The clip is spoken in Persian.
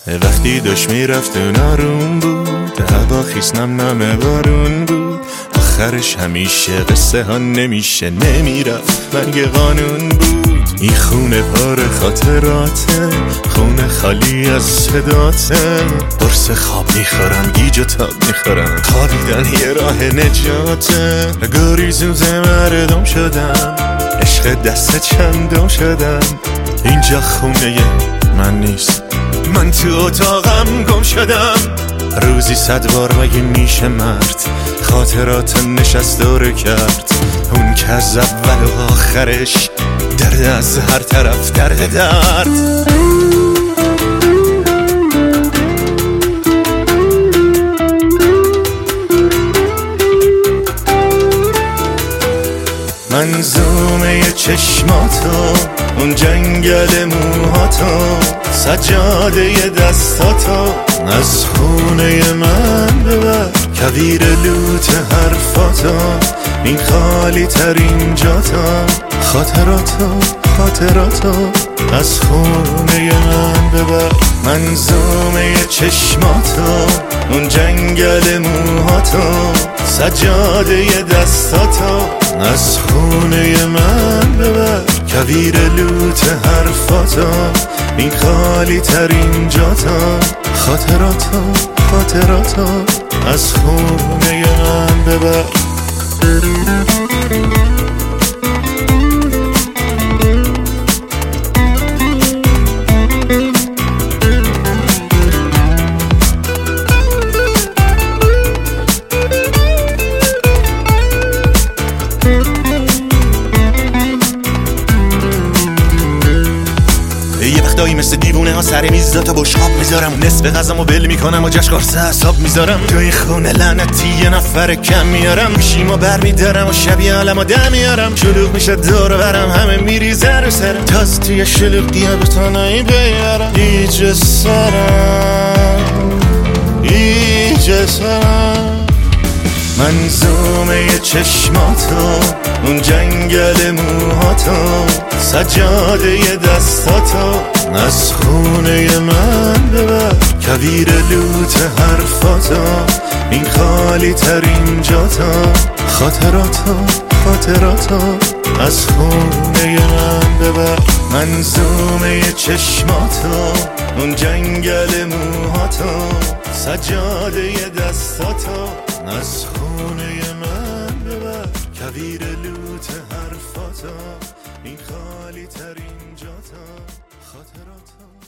وقتی داشت میرفت نارون بود، هوا خیس نم نم بارون بود. آخرش همیشه قصه ها نمیشه، نمیرفت مرگ قانون بود. این خونه پر خاطراته، خونه خالی از صداته. قرص خواب میخورم، گیج و تاب میخورم، خوابیدن یه راه نجاته. گریزوزه مردم شدم، عشق دست چندم شدم. اینجا خونه من نیست، من تو اتاقم گم شدم. روزی 100 بار مگه میشه مرد خاطرات نشست داره کرد؟ اون که از اول و آخرش درد از هر طرف درد. منظومه چشماتو، اون جنگل موهاتو، سجاده دستاتو از خونه من ببر. کویر لوت حرفاتو، این خالی ترین جاتا. خاطراتو از خونه من ببر. منظومه چشماتو، اون جنگل موهاتو، سجاده دستاتو از خونه من ببر. کویر لوت حرفاتو، این خالی ترین جاتا. خاطراتو از خونه من ببر. یه وقتایی مثل دیوونه ها سر میز تا بشقاب میذارم، نصف غذامو بل میکنم و جشن قرص حساب میذارم. تو این خونه لعنتی یه نفر کم میارم، گوشیمو بر میدارم و شبیه عالمو دم میارم. شلوغ میشه دور برم، همه میریزه رو سرم، تاز توی شلوغی به تنهایی بیارم. ایجه سرم منظومه چشماتو، اون جنگل موهاتو، سجاده دستاتو از خونه من ببر. کویر لوت حرفاتو، این خالی ترین جاتا. خاطراتو از خونه من ببر. منظومه چشماتو، اون جنگل موهاتو، سجاده دستاتو از خونه من ببر. کویر لوت حرفاتو، این خالی ترین جاتا. خاطراتو